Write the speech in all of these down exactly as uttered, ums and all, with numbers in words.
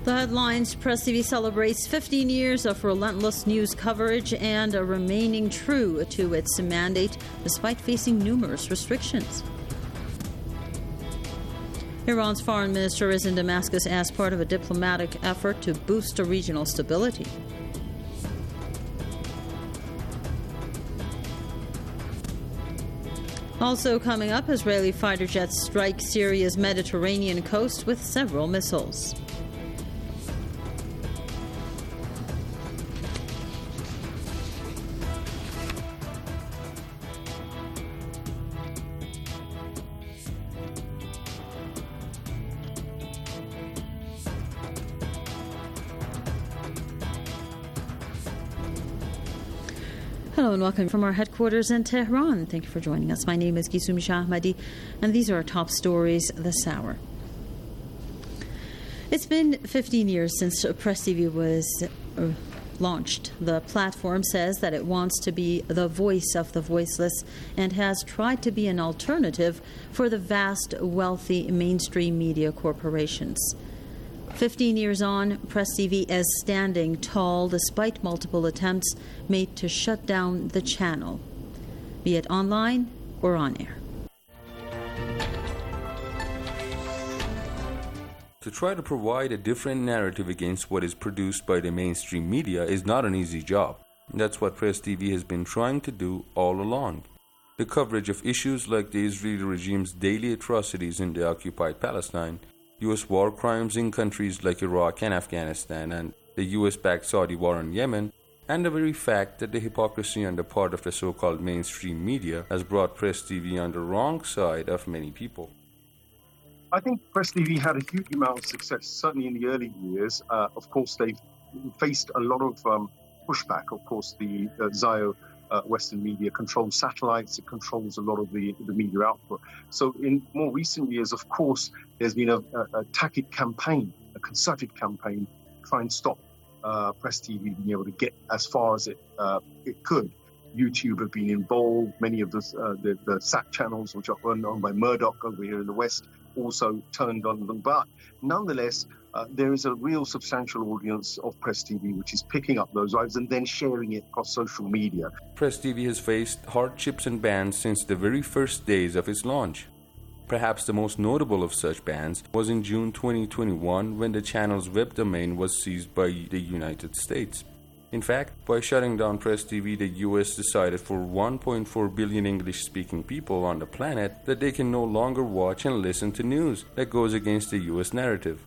The headlines: Press T V celebrates fifteen years of relentless news coverage and uh, remaining true to its mandate despite facing numerous restrictions. Iran's foreign minister is in Damascus as part of a diplomatic effort to boost regional stability. Also coming up, Israeli fighter jets strike Syria's Mediterranean coast with several missiles. Hello and welcome from our headquarters in Tehran. Thank you for joining us. My name is Gisumi Shahmadi, and these are our top stories this hour. It's been fifteen years since Press T V was uh, launched. The platform says that it wants to be the voice of the voiceless and has tried to be an alternative for the vast, wealthy mainstream media corporations. Fifteen years on, Press T V is standing tall despite multiple attempts made to shut down the channel, be it online or on air. To try to provide a different narrative against what is produced by the mainstream media is not an easy job. That's what Press T V has been trying to do all along. The coverage of issues like the Israeli regime's daily atrocities in the occupied Palestine, U S war crimes in countries like Iraq and Afghanistan, and the U S-backed Saudi war on Yemen, and the very fact that the hypocrisy on the part of the so-called mainstream media has brought Press T V on the wrong side of many people. I think Press T V had a huge amount of success, certainly in the early years. Uh, of course, they've faced a lot of um, pushback. Of course, the uh, Zio Uh, Western media controls satellites, it controls a lot of the, the media output. So in more recent years, of course, there's been a, a, a tacit campaign, a concerted campaign to try and stop uh, Press T V being able to get as far as it uh, it could. YouTube have been involved. Many of the, uh, the, the S A T channels, which are owned by Murdoch over here in the West, also turned on them. But nonetheless, uh, there is a real substantial audience of Press T V which is picking up those lives and then sharing it across social media. Press T V has faced hardships and bans since the very first days of its launch. Perhaps the most notable of such bans was in June twenty twenty-one when the channel's web domain was seized by the United States. In fact, by shutting down Press T V, the U S decided for one point four billion English-speaking people on the planet that they can no longer watch and listen to news that goes against the U S narrative.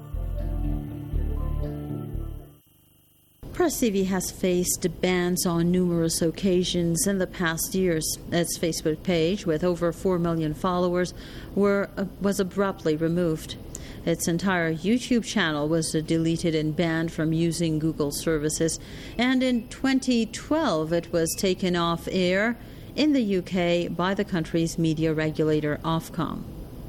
Press T V has faced bans on numerous occasions in the past years. Its Facebook page, with over four million followers, were, uh, was abruptly removed. Its entire YouTube channel was deleted and banned from using Google services. And in twenty twelve, it was taken off air in the U K by the country's media regulator, Ofcom.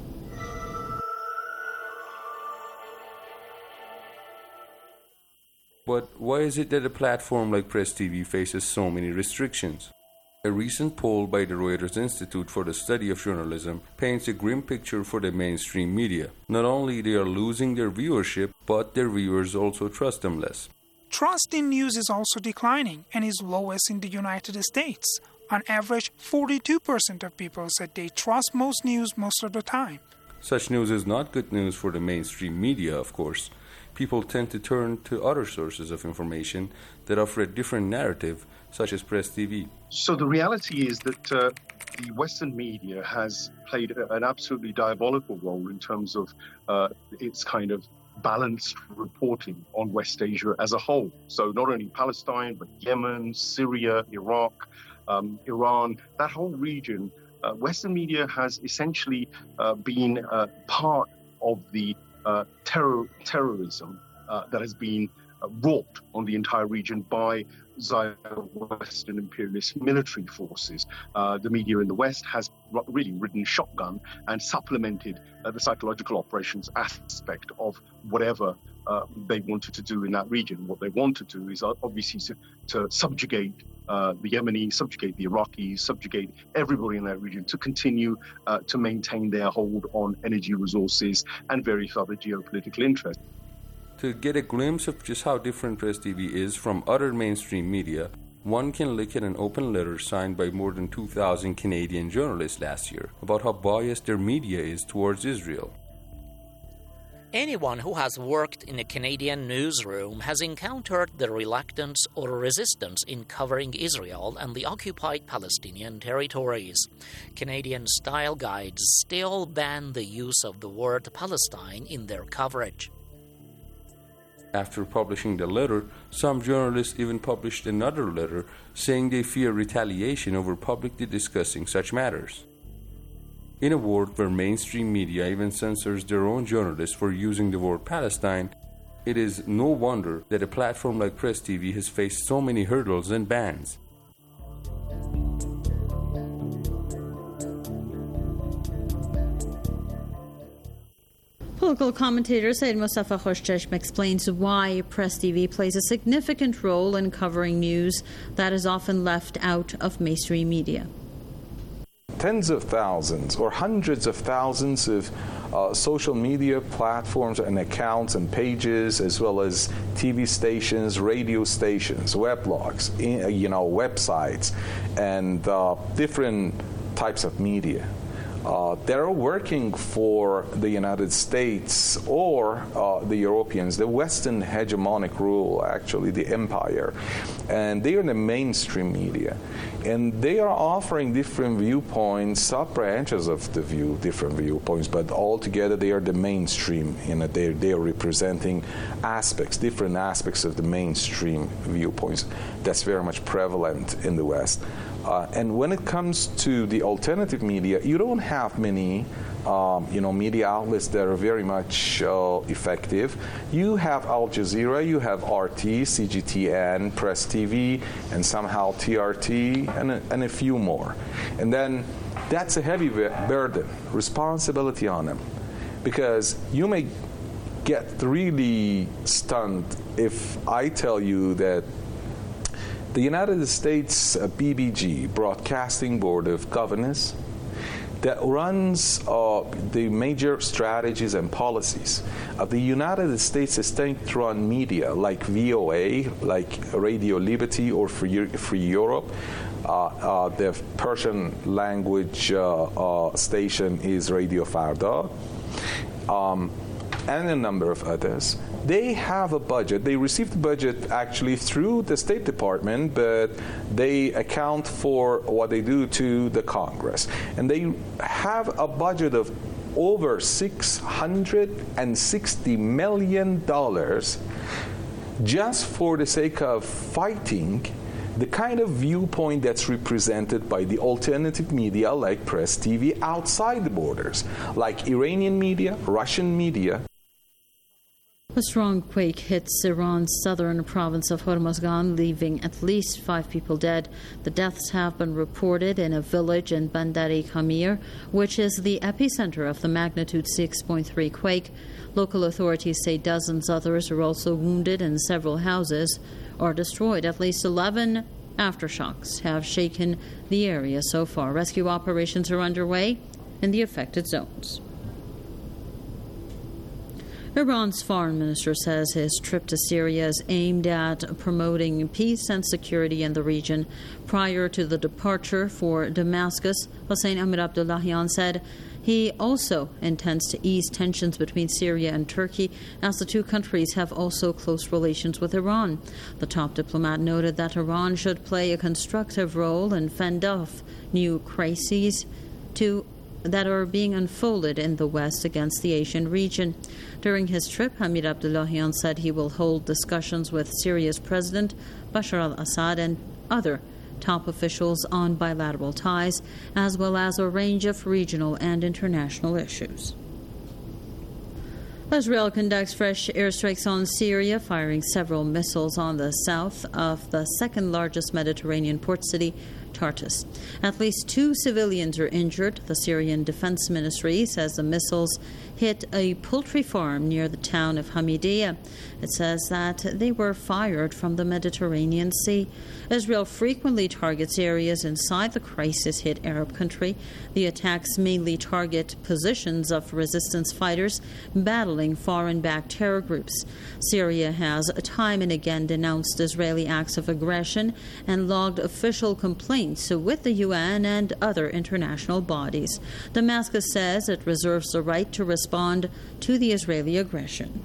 But why is it that a platform like Press T V faces so many restrictions? A recent poll by the Reuters Institute for the Study of Journalism paints a grim picture for the mainstream media. Not only they are losing their viewership, but their viewers also trust them less. Trust in news is also declining and is lowest in the United States. On average, forty-two percent of people said they trust most news most of the time. Such news is not good news for the mainstream media, of course. People tend to turn to other sources of information that offer a different narrative, such as Press T V. So the reality is that uh, the Western media has played a, an absolutely diabolical role in terms of uh, its kind of balanced reporting on West Asia as a whole. So not only Palestine, but Yemen, Syria, Iraq, um, Iran, that whole region. Uh, Western media has essentially uh, been uh, part of the uh, terror terrorism uh, that has been uh, wrought on the entire region by Western imperialist military forces. Uh, the media in the West has r- really ridden shotgun and supplemented uh, the psychological operations aspect of whatever uh, they wanted to do in that region. What they want to do is uh, obviously to, to subjugate uh, the Yemenis, subjugate the Iraqis, subjugate everybody in that region to continue uh, to maintain their hold on energy resources and various other geopolitical interests. To get a glimpse of just how different Press T V is from other mainstream media, one can look at an open letter signed by more than two thousand Canadian journalists last year about how biased their media is towards Israel. Anyone who has worked in a Canadian newsroom has encountered the reluctance or resistance in covering Israel and the occupied Palestinian territories. Canadian style guides still ban the use of the word Palestine in their coverage. After publishing the letter, some journalists even published another letter saying they fear retaliation over publicly discussing such matters. In a world where mainstream media even censors their own journalists for using the word Palestine, it is no wonder that a platform like Press T V has faced so many hurdles and bans. Political commentator Said Mustafa Khoshcheshm explains why Press T V plays a significant role in covering news that is often left out of mainstream media. Tens of thousands or hundreds of thousands of uh, social media platforms and accounts and pages, as well as T V stations, radio stations, weblogs, you know, websites, and uh, different types of media. Uh, they're working for the United States or uh, the Europeans, the Western hegemonic rule, actually, the empire. And they are the mainstream media. And they are offering different viewpoints, sub-branches of the view, different viewpoints, but altogether they are the mainstream. You know, they they are representing aspects, different aspects of the mainstream viewpoints. That's very much prevalent in the West. Uh, and when it comes to the alternative media, you don't have many, um, you know, media outlets that are very much uh, effective. You have Al Jazeera, you have R T, C G T N, Press T V, and somehow T R T, and a, and a few more. And then that's a heavy burden, responsibility on them, because you may get really stunned if I tell you that the United States uh, B B G, Broadcasting Board of Governors, that runs uh, the major strategies and policies of the United States state-run media like V O A, like Radio Liberty or Free, Free Europe. Uh, uh, the Persian language uh, uh, station is Radio Farda, um, and a number of others. They have a budget. They receive the budget actually through the State Department, but they account for what they do to the Congress. And they have a budget of over six hundred sixty million dollars just for the sake of fighting the kind of viewpoint that's represented by the alternative media like Press T V outside the borders, like Iranian media, Russian media. A strong quake hits Iran's southern province of Hormozgan, leaving at least five people dead. The deaths have been reported in a village in Bandar-e Khamir, which is the epicenter of the magnitude six point three quake. Local authorities say dozens others are also wounded and several houses are destroyed. At least eleven aftershocks have shaken the area so far. Rescue operations are underway in the affected zones. Iran's foreign minister says his trip to Syria is aimed at promoting peace and security in the region. Prior to the departure for Damascus, Hossein Amir Abdullahian said he also intends to ease tensions between Syria and Turkey, as the two countries have also close relations with Iran. The top diplomat noted that Iran should play a constructive role and fend off new crises to that are being unfolded in the West against the Asian region. During his trip, Hamid Abdullahian said he will hold discussions with Syria's President Bashar al-Assad and other top officials on bilateral ties, as well as a range of regional and international issues. Israel conducts fresh airstrikes on Syria, firing several missiles on the south of the second largest Mediterranean port city Tartus. At least two civilians are injured. The Syrian Defense Ministry says the missiles hit a poultry farm near the town of Hamidiyeh. It says that they were fired from the Mediterranean Sea. Israel frequently targets areas inside the crisis-hit Arab country. The attacks mainly target positions of resistance fighters battling foreign-backed terror groups. Syria has time and again denounced Israeli acts of aggression and logged official complaints with the U N and other international bodies. Damascus says it reserves the right to respond to the Israeli aggression.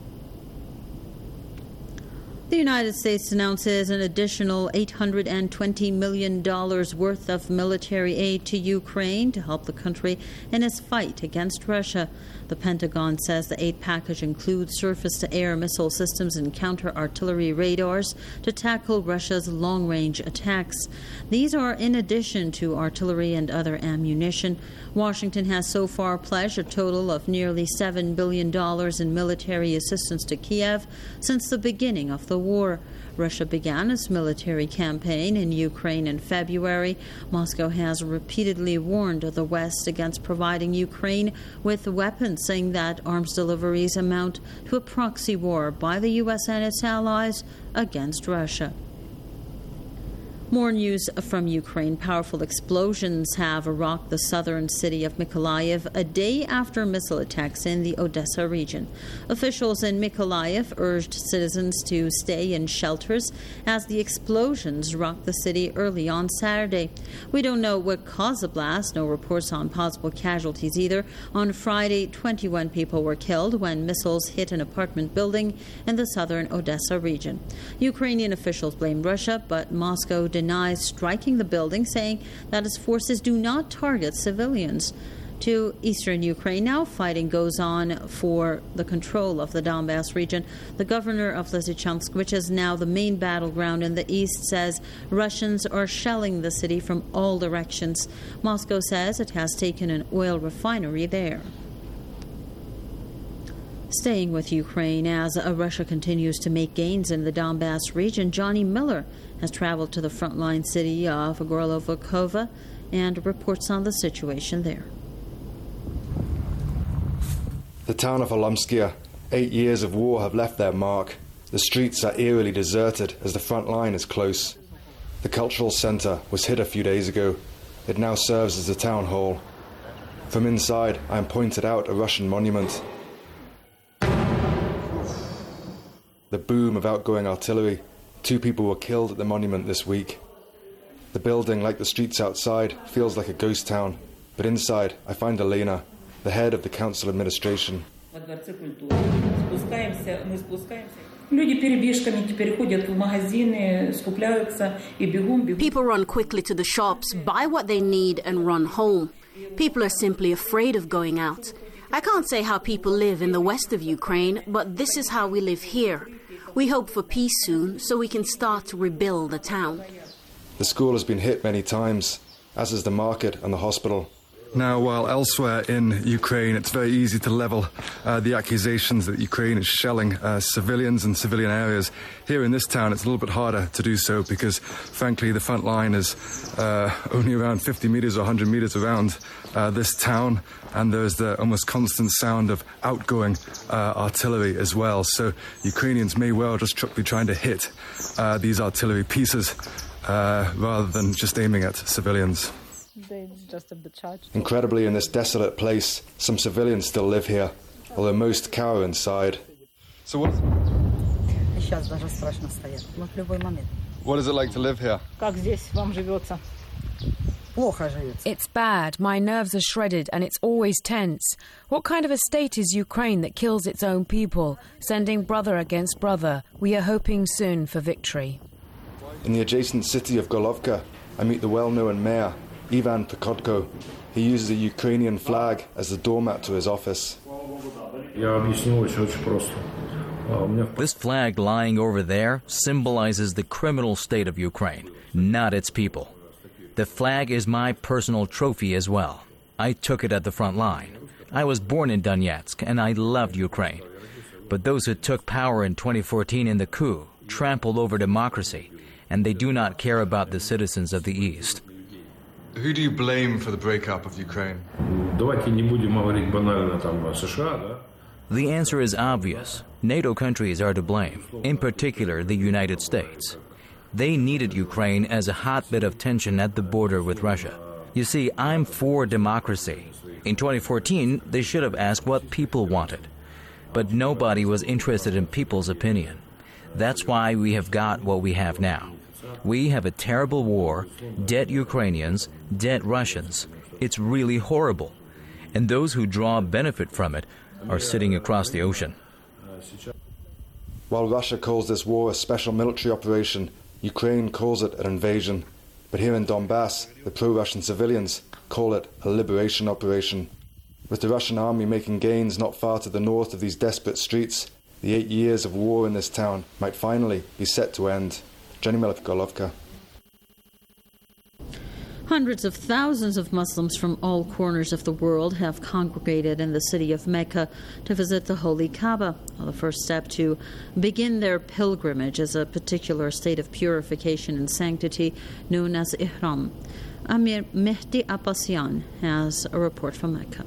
The United States announces an additional eight hundred twenty million dollars worth of military aid to Ukraine to help the country in its fight against Russia. The Pentagon says the aid package includes surface-to-air missile systems and counter-artillery radars to tackle Russia's long-range attacks. These are in addition to artillery and other ammunition. Washington has so far pledged a total of nearly seven billion dollars in military assistance to Kiev since the beginning of the war. Russia began its military campaign in Ukraine in February. Moscow has repeatedly warned the West against providing Ukraine with weapons, saying that arms deliveries amount to a proxy war by the U S and its allies against Russia. More news from Ukraine. Powerful explosions have rocked the southern city of Mykolaiv a day after missile attacks in the Odessa region. Officials in Mykolaiv urged citizens to stay in shelters as the explosions rocked the city early on Saturday. We don't know what caused the blast. No reports on possible casualties either. On Friday, twenty-one people were killed when missiles hit an apartment building in the southern Odessa region. Ukrainian officials blame Russia, but Moscow denies striking the building, saying that its forces do not target civilians. To eastern Ukraine now, fighting goes on for the control of the Donbass region. The governor of Lysychansk, which is now the main battleground in the east, says Russians are shelling the city from all directions. Moscow says it has taken an oil refinery there. Staying with Ukraine, as Russia continues to make gains in the Donbass region, Johnny Miller has traveled to the frontline city of Gorlovo and reports on the situation there. The town of Olomskia. Eight years of war have left their mark. The streets are eerily deserted as the front line is close. The cultural centre was hit a few days ago. It now serves as a town hall. From inside, I am pointed out a Russian monument. The boom of outgoing artillery. Two people were killed at the monument this week. The building, like the streets outside, feels like a ghost town. But inside, I find Elena, the head of the council administration. People run quickly to the shops, buy what they need, and run home. People are simply afraid of going out. I can't say how people live in the west of Ukraine, but this is how we live here. We hope for peace soon, so we can start to rebuild the town. The school has been hit many times, as is the market and the hospital. Now, while elsewhere in Ukraine it's very easy to level uh, the accusations that Ukraine is shelling uh, civilians and civilian areas, here in this town it's a little bit harder to do so because, frankly, the front line is uh, only around fifty metres or one hundred metres around uh, this town, and there's the almost constant sound of outgoing uh, artillery as well. So Ukrainians may well just be trying to hit uh, these artillery pieces uh, rather than just aiming at civilians. Incredibly, in this desolate place, some civilians still live here, although most cower inside. So what, what is it like to live here? It's bad. My nerves are shredded and it's always tense. What kind of a state is Ukraine that kills its own people, sending brother against brother? We are hoping soon for victory. In the adjacent city of Golovka, I meet the well-known mayor, Ivan Prikodko. He uses a Ukrainian flag as the doormat to his office. This flag lying over there symbolizes the criminal state of Ukraine, not its people. The flag is my personal trophy as well. I took it at the front line. I was born in Donetsk and I loved Ukraine. But those who took power in twenty fourteen in the coup trampled over democracy and they do not care about the citizens of the East. Who do you blame for the breakup of Ukraine? The answer is obvious. NATO countries are to blame, in particular the United States. They needed Ukraine as a hotbed of tension at the border with Russia. You see, I'm for democracy. In twenty fourteen, they should have asked what people wanted. But nobody was interested in people's opinion. That's why we have got what we have now. We have a terrible war, dead Ukrainians, dead Russians. It's really horrible. And those who draw benefit from it are sitting across the ocean. While Russia calls this war a special military operation, Ukraine calls it an invasion. But here in Donbass, the pro-Russian civilians call it a liberation operation. With the Russian army making gains not far to the north of these desperate streets, the eight years of war in this town might finally be set to end. Jenny Golovka. Hundreds of thousands of Muslims from all corners of the world have congregated in the city of Mecca to visit the Holy Kaaba. The first step to begin their pilgrimage is a particular state of purification and sanctity known as Ihram. Amir Mehdi Abbasian has a report from Mecca.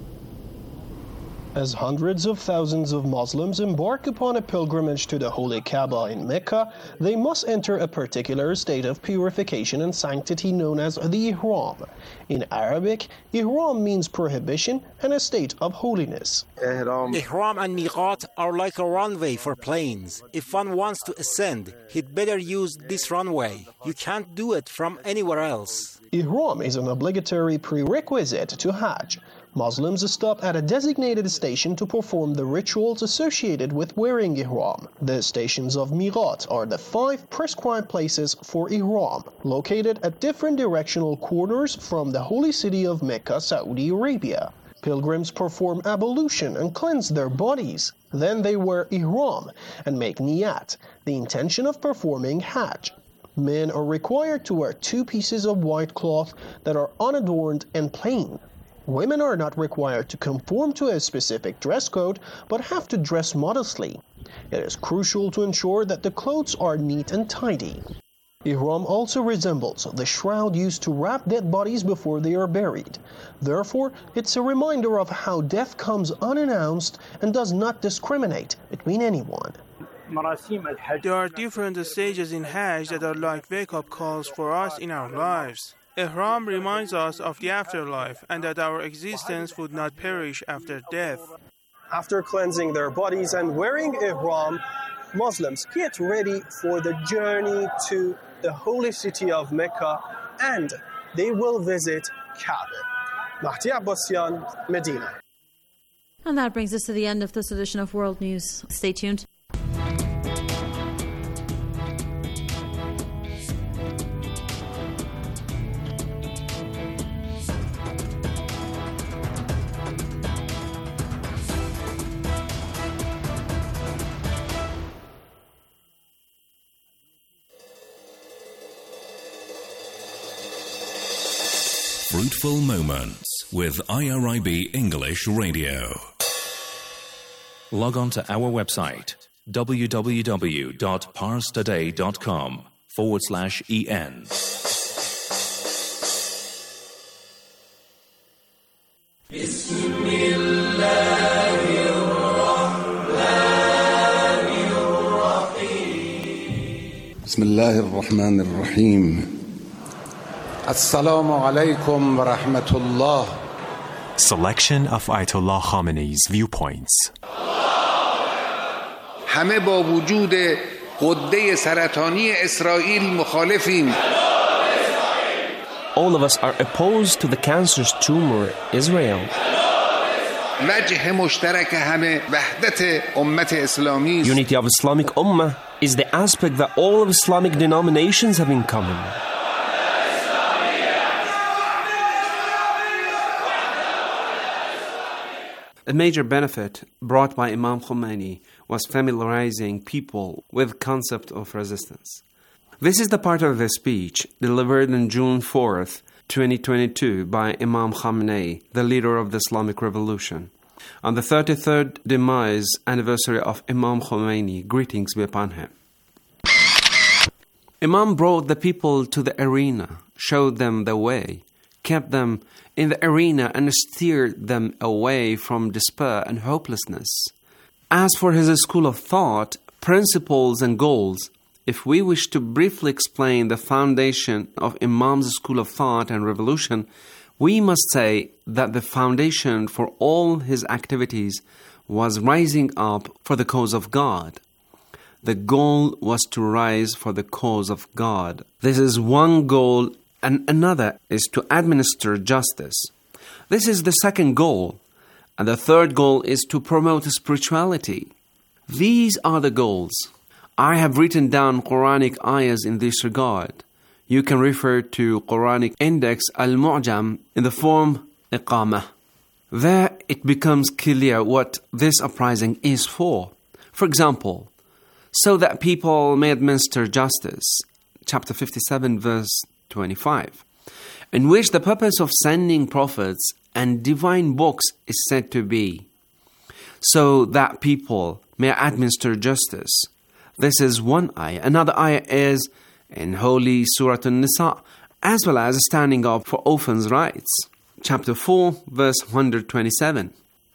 As hundreds of thousands of Muslims embark upon a pilgrimage to the Holy Kaaba in Mecca, they must enter a particular state of purification and sanctity known as the Ihram. In Arabic, Ihram means prohibition and a state of holiness. Ihram and Miqat are like a runway for planes. If one wants to ascend, he'd better use this runway. You can't do it from anywhere else. Ihram is an obligatory prerequisite to Hajj. Muslims stop at a designated station to perform the rituals associated with wearing Ihram. The stations of Miqat are the five prescribed places for Ihram, located at different directional corners from the holy city of Mecca, Saudi Arabia. Pilgrims perform ablution and cleanse their bodies. Then they wear Ihram and make niyat, the intention of performing Hajj. Men are required to wear two pieces of white cloth that are unadorned and plain. Women are not required to conform to a specific dress code, but have to dress modestly. It is crucial to ensure that the clothes are neat and tidy. Ihram also resembles the shroud used to wrap dead bodies before they are buried. Therefore, it's a reminder of how death comes unannounced and does not discriminate between anyone. There are different stages in Hajj that are like wake-up calls for us in our lives. Ihram reminds us of the afterlife and that our existence would not perish after death. After cleansing their bodies and wearing Ihram, Muslims get ready for the journey to the holy city of Mecca, and they will visit Kaaba. Mehdi Abbasian, Medina. And that brings us to the end of this edition of World News. Stay tuned. Fruitful Moments with I R I B English Radio. Log on to our website www.parstoday.com forward slash en. Bismillah ar-Rahman ar-Rahim. Assalamu alaikum wa rahmatullah. Selection of Ayatollah Khamenei's viewpoints. همه با وجود غده سرطانی اسرائیل مخالفیم. All of us are opposed to the cancerous tumor, Israel. وجه مشترک همه وحدت امت اسلامی. Unity of Islamic Ummah is the aspect that all of Islamic denominations have in common. A major benefit brought by Imam Khomeini was familiarizing people with the concept of resistance. This is the part of the speech delivered on June fourth, twenty twenty-two by Imam Khamenei, the leader of the Islamic Revolution. On the thirty-third demise anniversary of Imam Khomeini, greetings be upon him. Imam brought the people to the arena, showed them the way, kept them in the arena and steered them away from despair and hopelessness. As for his school of thought, principles and goals, if we wish to briefly explain the foundation of Imam's school of thought and revolution, we must say that the foundation for all his activities was rising up for the cause of God. The goal was to rise for the cause of God. This is one goal, and another is to administer justice. This is the second goal, and the third goal is to promote spirituality. These are the goals. I have written down Quranic ayahs in this regard. You can refer to Quranic Index Al-Mu'jam in the form Iqamah. There it becomes clear what this uprising is for. For example, so that people may administer justice, chapter fifty-seven, verse twenty-five, in which the purpose of sending prophets and divine books is said to be, so that people may administer justice. This is one ayah. Another ayah is in Holy Surah An-Nisa, as well as standing up for orphans' rights, chapter four, verse one hundred twenty-seven.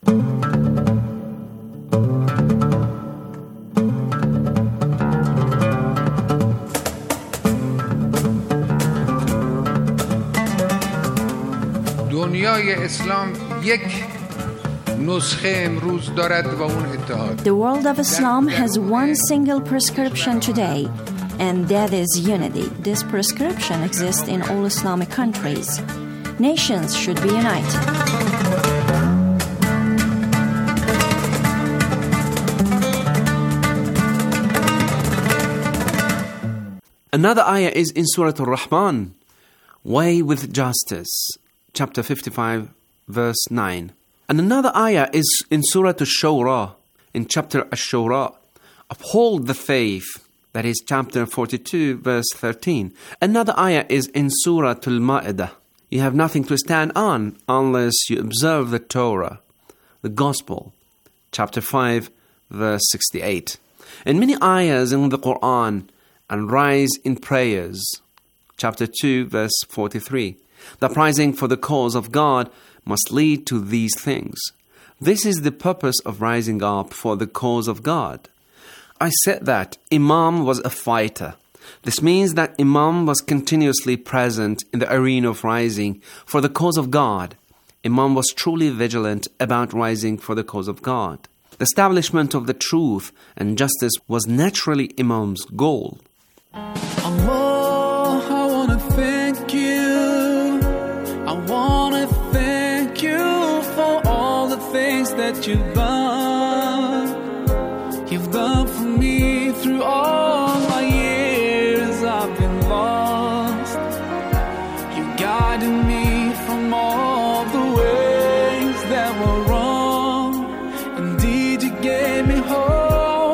دنیای اسلام یک نسخه امروز دارد و اون اتحاد. The world of Islam has one single prescription today, and that is unity. This prescription exists in all Islamic countries. Nations should be united. Another ayah is in Surah Al-Rahman, Way with Justice, chapter fifty-five, verse nine. And another ayah is in Surah Al-Shura, in chapter Al-Shura, Uphold the faith, that is chapter forty-two, verse thirteen. Another ayah is in Surah Al-Ma'idah. You have nothing to stand on unless you observe the Torah, the Gospel, chapter five, verse sixty-eight. And many ayahs in the Quran, and rise in prayers, chapter two, verse forty-three. The uprising for the cause of God must lead to these things. This is the purpose of rising up for the cause of God. I said that Imam was a fighter. This means that Imam was continuously present in the arena of rising for the cause of God. Imam was truly vigilant about rising for the cause of God. The establishment of the truth and justice was naturally Imam's goal. Allah, I want to thank you. I want to thank you for all the things that you've done. You've done for me through all my years I've been lost. You guided me from all the ways that were wrong. Indeed, you gave me hope.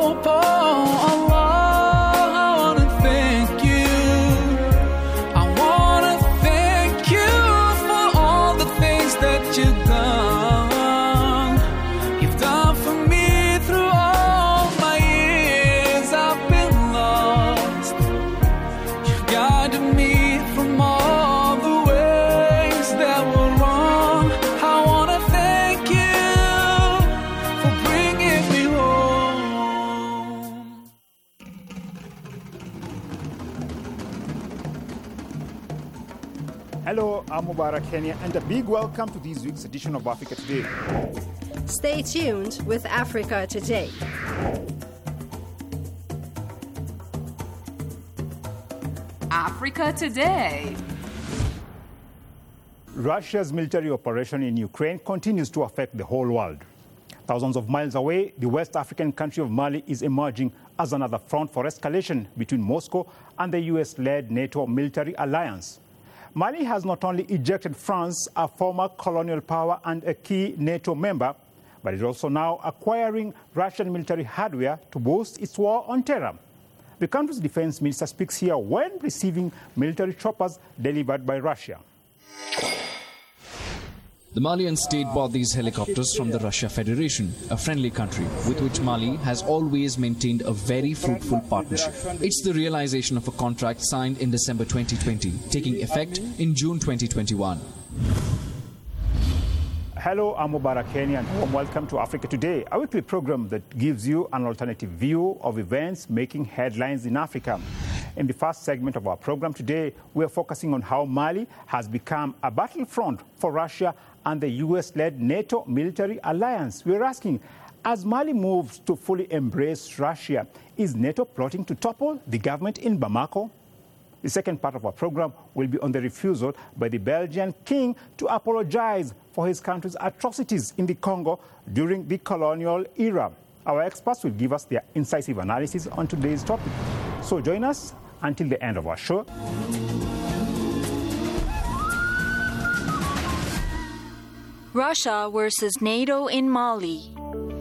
Hello, I'm Mubarak Kenya, and a big welcome to this week's edition of Africa Today. Stay tuned with Africa Today. Africa Today. Russia's military operation in Ukraine continues to affect the whole world. Thousands of miles away, the West African country of Mali is emerging as another front for escalation between Moscow and the U S-led NATO military alliance. Mali has not only ejected France, a former colonial power and a key NATO member, but is also now acquiring Russian military hardware to boost its war on terror. The country's defense minister speaks here when receiving military choppers delivered by Russia. The Malian state bought these helicopters from the Russia Federation, a friendly country with which Mali has always maintained a very fruitful partnership. It's the realization of a contract signed in December twenty twenty, taking effect in June twenty twenty-one. Hello, I'm Mubarak Kenya and warm welcome to Africa Today, a weekly program that gives you an alternative view of events making headlines in Africa. In the first segment of our program today, we are focusing on how Mali has become a battlefront for Russia and the U S-led NATO military alliance. We're asking, as Mali moves to fully embrace Russia, is NATO plotting to topple the government in Bamako? The second part of our program will be on the refusal by the Belgian king to apologize for his country's atrocities in the Congo during the colonial era. Our experts will give us their incisive analysis on today's topic. So join us until the end of our show. Russia versus NATO in Mali.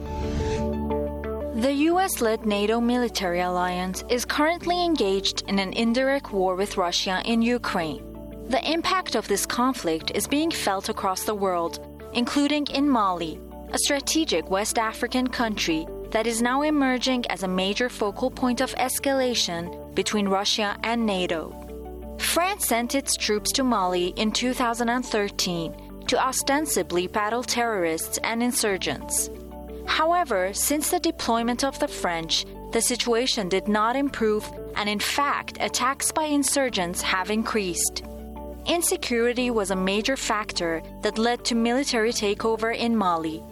The U S-led NATO military alliance is currently engaged in an indirect war with Russia in Ukraine. The impact of this conflict is being felt across the world, including in Mali, a strategic West African country that is now emerging as a major focal point of escalation between Russia and NATO. France sent its troops to Mali in two thousand thirteen to ostensibly battle terrorists and insurgents. However, since the deployment of the French, the situation did not improve, and in fact, attacks by insurgents have increased. Insecurity was a major factor that led to military takeover in Mali.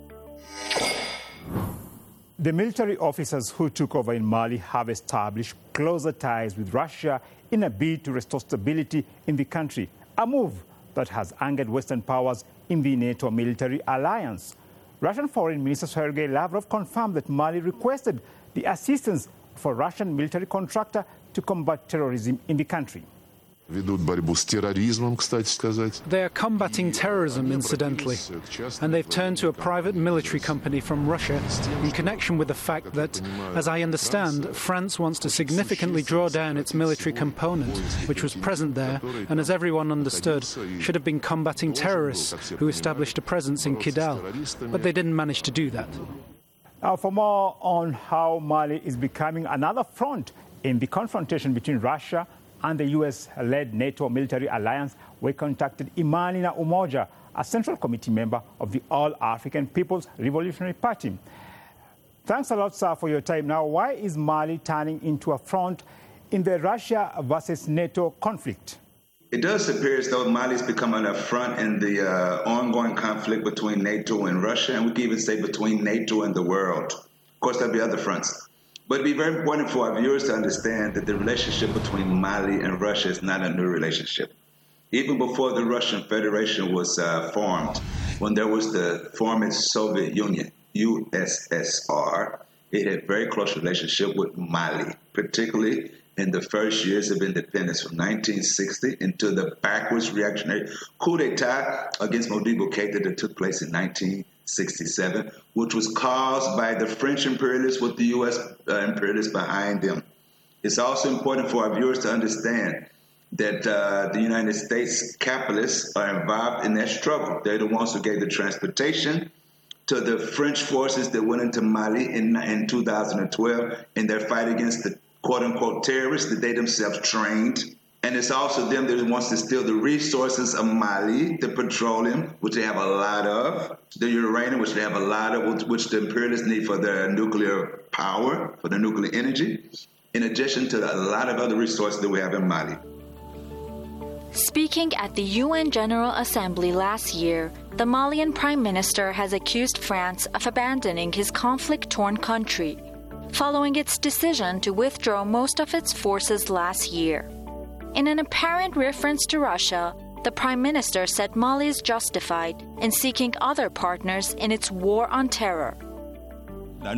The military officers who took over in Mali have established closer ties with Russia in a bid to restore stability in the country, a move that has angered Western powers in the NATO military alliance. Russian Foreign Minister Sergei Lavrov confirmed that Mali requested the assistance of a Russian military contractor to combat terrorism in the country. They are combating terrorism, incidentally, and they've turned to a private military company from Russia in connection with the fact that, as I understand, France wants to significantly draw down its military component, which was present there, and as everyone understood, should have been combating terrorists who established a presence in Kidal, but they didn't manage to do that. Now, for more on how Mali is becoming another front in the confrontation between Russia and the U S-led NATO military alliance, we contacted Imanina Umoja, a Central Committee member of the All-African People's Revolutionary Party. Thanks a lot, sir, for your time. Now, why is Mali turning into a front in the Russia versus NATO conflict? It does appear as though Mali is becoming a front in the uh, ongoing conflict between NATO and Russia, and we can even say between NATO and the world. Of course, there'll be other fronts. But it'd be very important for our viewers to understand that the relationship between Mali and Russia is not a new relationship. Even before the Russian Federation was uh, formed, when there was the former Soviet Union, U S S R, it had a very close relationship with Mali, particularly in the first years of independence from nineteen sixty into the backwards reactionary coup d'etat against Modibo Keïta that took place in nineteen sixty-seven, which was caused by the French imperialists with the U S uh, imperialists behind them. It's also important for our viewers to understand that uh, the United States capitalists are involved in that struggle. They're the ones who gave the transportation to the French forces that went into Mali in, in two thousand twelve in their fight against the quote-unquote terrorists that they themselves trained. And it's also them that wants to steal the resources of Mali, the petroleum, which they have a lot of, the uranium, which they have a lot of, which the imperialists need for their nuclear power, for their nuclear energy, in addition to a lot of other resources that we have in Mali. Speaking at the U N General Assembly last year, the Malian Prime Minister has accused France of abandoning his conflict-torn country, following its decision to withdraw most of its forces last year. In an apparent reference to Russia, the Prime Minister said Mali is justified in seeking other partners in its war on terror. The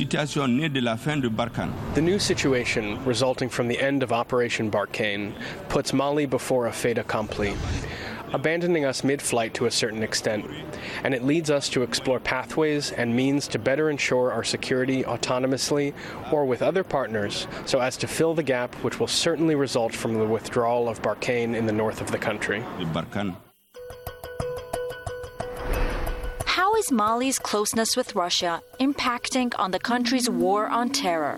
new situation resulting from the end of Operation Barkhane puts Mali before a fait accompli, abandoning us mid-flight to a certain extent, and it leads us to explore pathways and means to better ensure our security autonomously or with other partners so as to fill the gap which will certainly result from the withdrawal of Barkhane in the north of the country. is Mali's closeness with Russia impacting on the country's war on terror?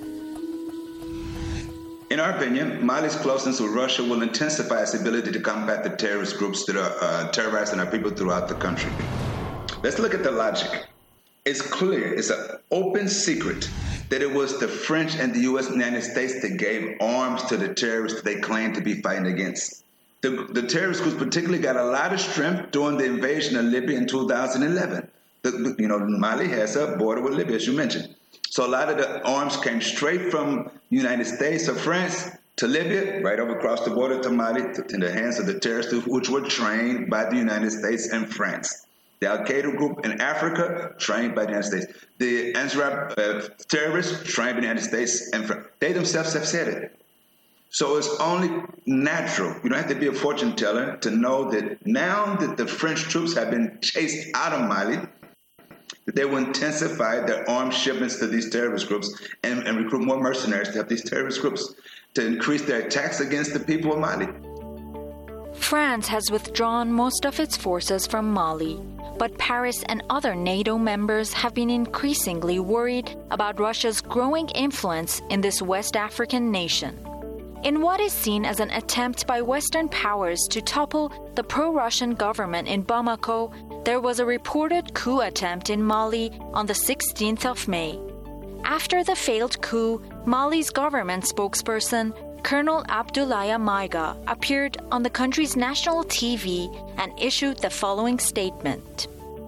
In our opinion, Mali's closeness with Russia will intensify its ability to combat the terrorist groups that are uh, terrorizing our people throughout the country. Let's look at the logic. It's clear, it's an open secret that it was the French and the U S and the United States that gave arms to the terrorists they claimed to be fighting against. The, the terrorist groups particularly got a lot of strength during the invasion of Libya in two thousand eleven. The, you know, Mali has a border with Libya, as you mentioned. So a lot of the arms came straight from the United States or France to Libya, right over across the border to Mali, to, in the hands of the terrorists, which were trained by the United States and France. The Al-Qaeda group in Africa, trained by the United States. The Ansar uh, terrorists, trained by the United States and France. They themselves have said it. So it's only natural, you don't have to be a fortune teller, to know that now that the French troops have been chased out of Mali, that they will intensify their armed shipments to these terrorist groups and, and recruit more mercenaries to help these terrorist groups to increase their attacks against the people of Mali. France has withdrawn most of its forces from Mali, but Paris and other NATO members have been increasingly worried about Russia's growing influence in this West African nation. In what is seen as an attempt by Western powers to topple the pro-Russian government in Bamako, there was a reported coup attempt in Mali on the sixteenth of May. After the failed coup, Mali's government spokesperson, Colonel Abdoulaye Maiga, appeared on the country's national T V and issued the following statement.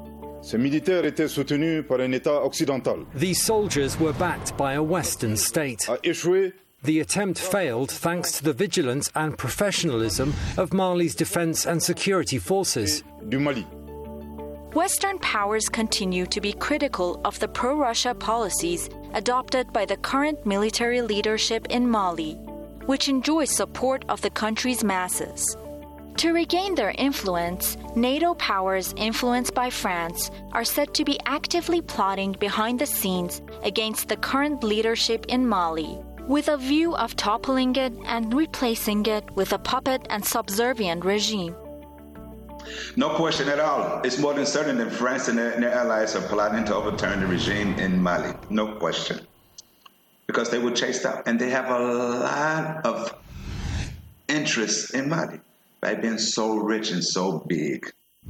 These soldiers were backed by a Western state. The attempt failed thanks to the vigilance and professionalism of Mali's defense and security forces. Western powers continue to be critical of the pro-Russia policies adopted by the current military leadership in Mali, which enjoys support of the country's masses. To regain their influence, NATO powers influenced by France are said to be actively plotting behind the scenes against the current leadership in Mali, with a view of toppling it and replacing it with a puppet and subservient regime. No question at all. It's more than certain that France and their, and their allies are plotting to overturn the regime in Mali. No question. Because they were chased out. And they have a lot of interest in Mali by being so rich and so big.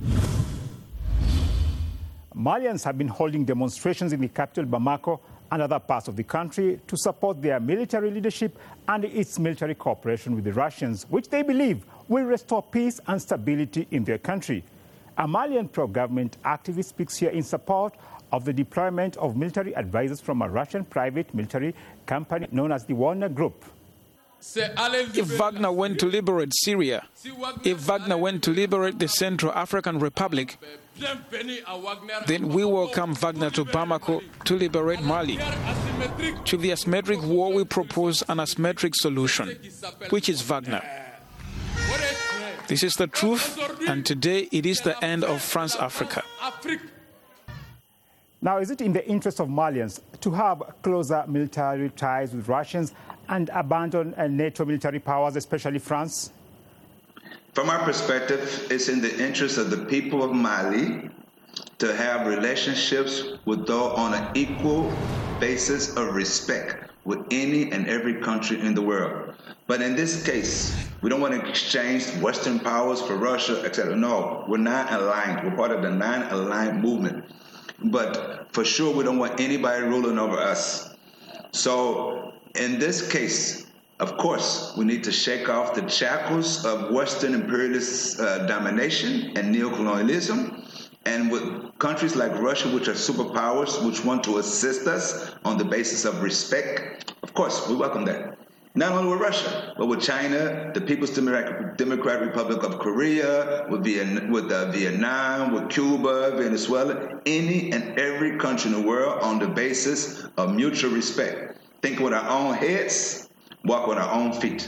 Malians have been holding demonstrations in the capital, Bamako, and other parts of the country to support their military leadership and its military cooperation with the Russians, which they believe will restore peace and stability in their country. A Malian pro-government activist speaks here in support of the deployment of military advisors from a Russian private military company known as the Wagner Group. If Wagner went to liberate Syria, if Wagner went to liberate the Central African Republic, then we welcome Wagner to Bamako to liberate Mali. To the asymmetric war, we propose an asymmetric solution, which is Wagner. This is the truth, and today it is the end of France Africa. Now, is it in the interest of Malians to have closer military ties with Russians and abandon NATO military powers, especially France? From our perspective, it's in the interest of the people of Mali to have relationships with those on an equal basis of respect with any and every country in the world. But in this case, we don't want to exchange Western powers for Russia, et cetera. No, we're non-aligned. We're part of the non-aligned movement. But for sure, we don't want anybody ruling over us. So in this case, of course, we need to shake off the shackles of Western imperialist uh, domination and neocolonialism. And with countries like Russia, which are superpowers, which want to assist us on the basis of respect, of course, we welcome that. Not only with Russia, but with China, the People's Democratic Republic of Korea, with, Vietnam, with uh, Vietnam, with Cuba, Venezuela, any and every country in the world on the basis of mutual respect. Think with our own heads, walk with our own feet.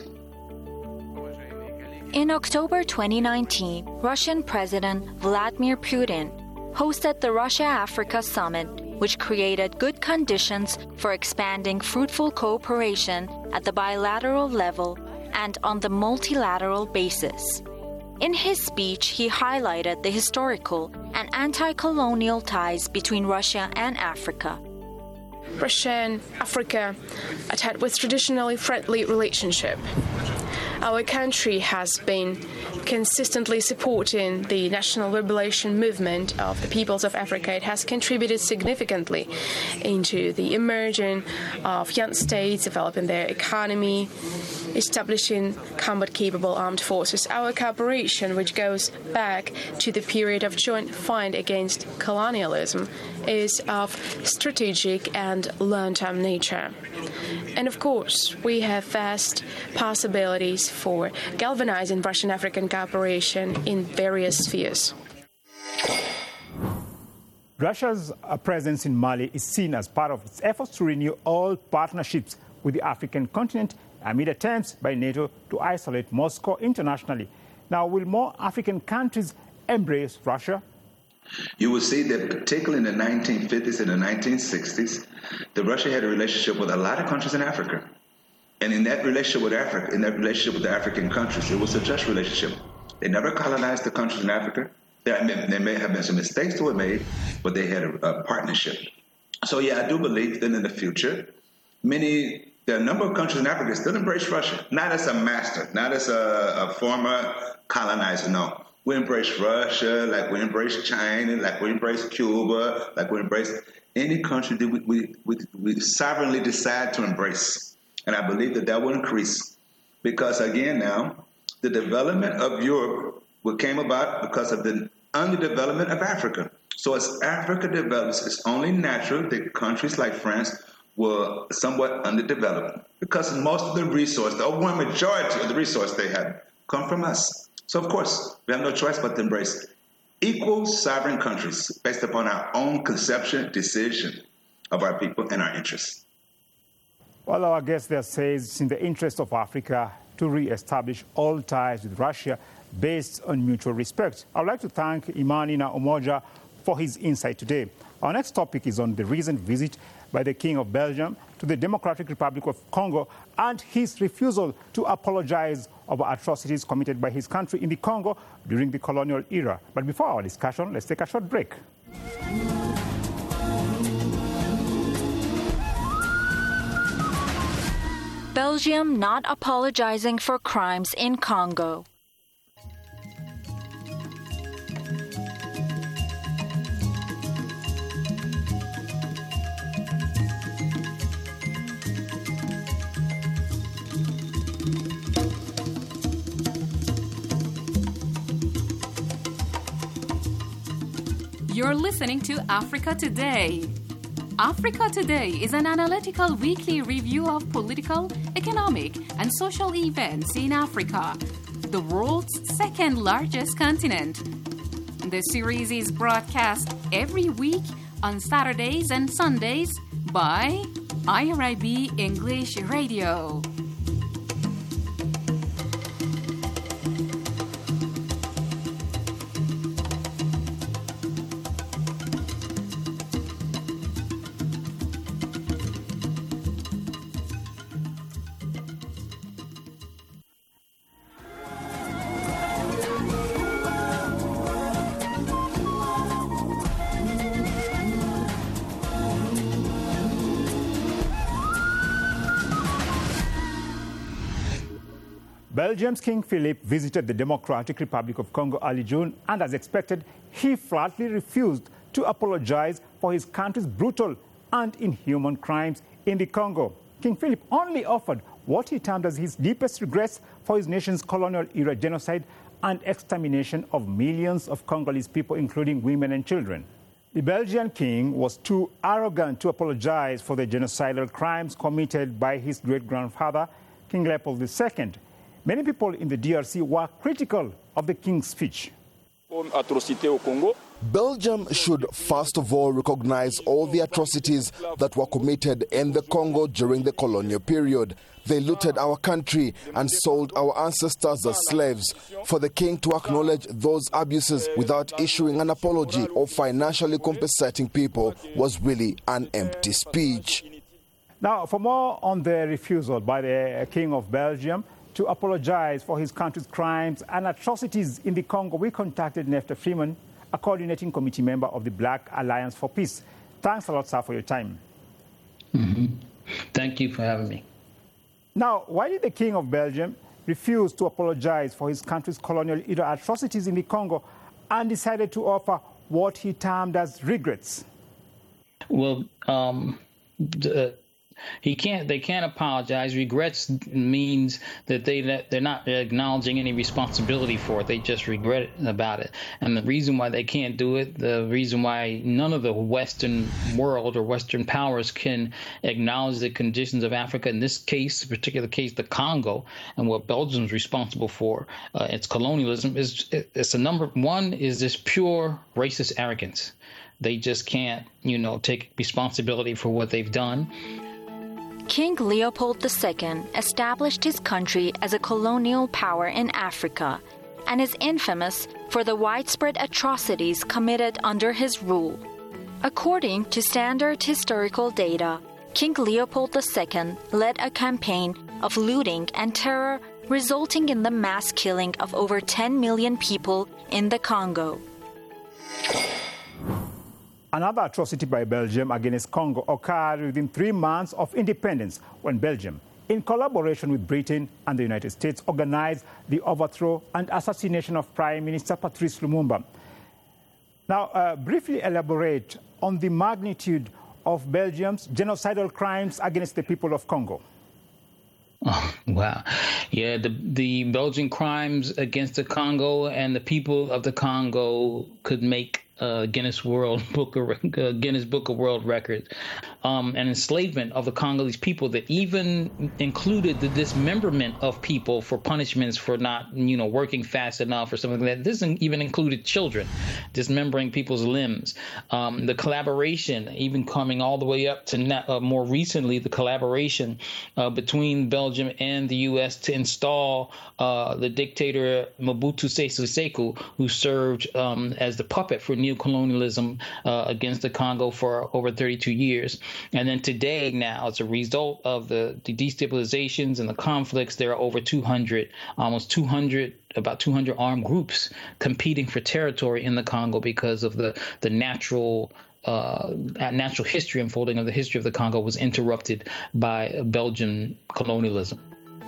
In October twenty nineteen, Russian President Vladimir Putin hosted the Russia-Africa Summit, which created good conditions for expanding fruitful cooperation at the bilateral level and on the multilateral basis. In his speech, he highlighted the historical and anti-colonial ties between Russia and Africa. Russia and Africa have had with traditionally friendly relationship. Our country has been consistently supporting the national liberation movement of the peoples of Africa. It has contributed significantly into the emergence of young states, developing their economy, establishing combat-capable armed forces. Our cooperation, which goes back to the period of joint fight against colonialism, is of strategic and long-term nature. And of course, we have vast possibilities for galvanizing Russian-African cooperation in various spheres. Russia's presence in Mali is seen as part of its efforts to renew all partnerships with the African continent amid attempts by NATO to isolate Moscow internationally. Now, will more African countries embrace Russia? You will see that particularly in the nineteen fifties and the nineteen sixties, that Russia had a relationship with a lot of countries in Africa. And in that relationship with Africa, in that relationship with the African countries, it was a just relationship. They never colonized the countries in Africa. There, there may have been some mistakes that were made, but they had a, a partnership. So yeah, I do believe that in the future, many, there are a number of countries in Africa that still embrace Russia, not as a master, not as a, a former colonizer, no. We embrace Russia like we embrace China, like we embrace Cuba, like we embrace any country that we, we, we, we sovereignly decide to embrace. And I believe that that will increase because, again, now, the development of Europe what came about because of the underdevelopment of Africa. So as Africa develops, it's only natural that countries like France will somewhat underdeveloped because most of the resource, the overwhelming majority of the resource they have, come from us. So, of course, we have no choice but to embrace equal sovereign countries based upon our own conception, decision of our people and our interests. Well, our guest there says it's in the interest of Africa to re-establish all ties with Russia based on mutual respect. I would like to thank Imanina Umoja for his insight today. Our next topic is on the recent visit by the King of Belgium to the Democratic Republic of Congo and his refusal to apologize over atrocities committed by his country in the Congo during the colonial era. But before our discussion, let's take a short break. Belgium not apologizing for crimes in Congo. You're listening to Africa Today. Africa Today is an analytical weekly review of political, economic, and social events in Africa, the world's second largest continent. The series is broadcast every week on Saturdays and Sundays by I R I B English Radio. Belgium's King Philip visited the Democratic Republic of Congo early June, and as expected, he flatly refused to apologize for his country's brutal and inhuman crimes in the Congo. King Philip only offered what he termed as his deepest regrets for his nation's colonial-era genocide and extermination of millions of Congolese people, including women and children. The Belgian king was too arrogant to apologize for the genocidal crimes committed by his great-grandfather, King Leopold the Second. Many people in the D R C were critical of the king's speech. Belgium should first of all recognize all the atrocities that were committed in the Congo during the colonial period. They looted our country and sold our ancestors as slaves. For the king to acknowledge those abuses without issuing an apology or financially compensating people was really an empty speech. Now, for more on the refusal by the King of Belgium to apologize for his country's crimes and atrocities in the Congo, we contacted Nefta Freeman, a coordinating committee member of the Black Alliance for Peace. Thanks a lot, sir, for your time. Mm-hmm. Thank you for having me. Now, why did the King of Belgium refuse to apologize for his country's colonial atrocities in the Congo and decided to offer what he termed as regrets? Well, um, the, he can't. They can't apologize. Regrets means that they they're not acknowledging any responsibility for it. They just regret about it. And the reason why they can't do it, the reason why none of the Western world or Western powers can acknowledge the conditions of Africa, in this case, particular case, the Congo, and what Belgium's responsible for, uh, its colonialism, is it's a number one is this pure racist arrogance. They just can't, you know, take responsibility for what they've done. King Leopold the Second established his country as a colonial power in Africa and is infamous for the widespread atrocities committed under his rule. According to standard historical data, King Leopold the Second led a campaign of looting and terror, resulting in the mass killing of over ten million people in the Congo. Another atrocity by Belgium against Congo occurred within three months of independence when Belgium, in collaboration with Britain and the United States, organized the overthrow and assassination of Prime Minister Patrice Lumumba. Now, uh, briefly elaborate on the magnitude of Belgium's genocidal crimes against the people of Congo. Oh, wow. Yeah, the the Belgian crimes against the Congo and the people of the Congo could make Uh, Guinness World Book of uh, Guinness Book of World Records, um, and enslavement of the Congolese people that even included the dismemberment of people for punishments for not, you know, working fast enough or something like that. This even included children, dismembering people's limbs. Um, the collaboration, even coming all the way up to not, uh, more recently, the collaboration uh, between Belgium and the U S to install uh, the dictator Mobutu Sese Seko, who served um, as the puppet for neocolonialism uh, against the Congo for over thirty-two years. And then today, now, as a result of the, the destabilizations and the conflicts, there are over two hundred, almost two hundred, about two hundred armed groups competing for territory in the Congo because of the, the natural uh, natural history unfolding of the history of the Congo was interrupted by Belgian colonialism.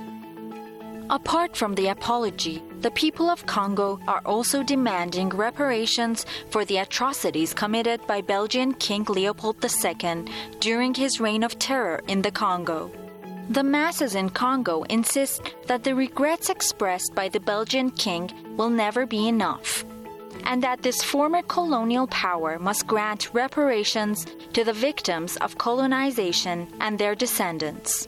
Apart from the apology, the people of Congo are also demanding reparations for the atrocities committed by Belgian King Leopold the Second during his reign of terror in the Congo. The masses in Congo insist that the regrets expressed by the Belgian king will never be enough, and that this former colonial power must grant reparations to the victims of colonization and their descendants.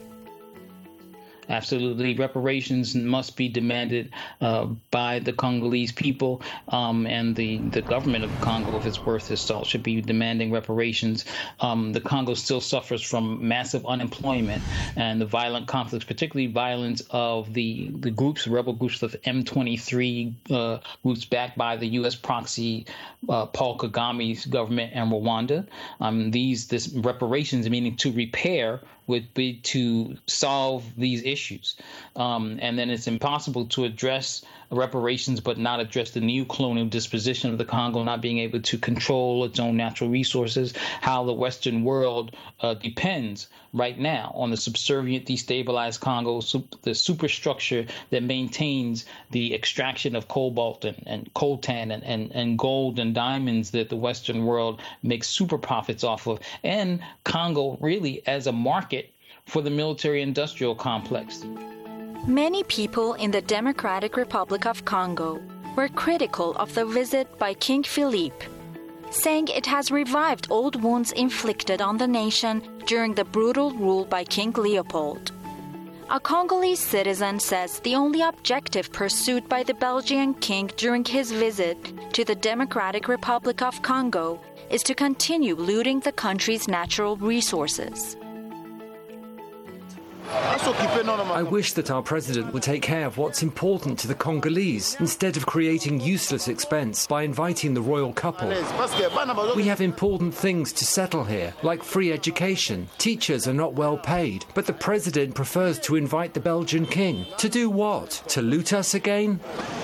Absolutely. Reparations must be demanded uh, by the Congolese people, um, and the, the government of the Congo, if it's worth its salt, should be demanding reparations. Um, the Congo still suffers from massive unemployment and the violent conflicts, particularly violence of the, the groups, rebel groups of M twenty-three uh, groups backed by the U S proxy, uh, Paul Kagame's government and Rwanda. Um, these this reparations, meaning to repair, would be to solve these issues. Um, and then it's impossible to address reparations but not address the new colonial disposition of the Congo, not being able to control its own natural resources, how the Western world uh, depends right now on the subservient, destabilized Congo, sup- the superstructure that maintains the extraction of cobalt and, and coltan and, and, and gold and diamonds that the Western world makes super profits off of, and Congo really as a market for the military-industrial complex. Many people in the Democratic Republic of Congo were critical of the visit by King Philippe, saying it has revived old wounds inflicted on the nation during the brutal rule by King Leopold. A Congolese citizen says the only objective pursued by the Belgian king during his visit to the Democratic Republic of Congo is to continue looting the country's natural resources. I wish that our president would take care of what's important to the Congolese instead of creating useless expense by inviting the royal couple. We have important things to settle here, like free education. Teachers are not well paid, but the president prefers to invite the Belgian king. To do what? To loot us again?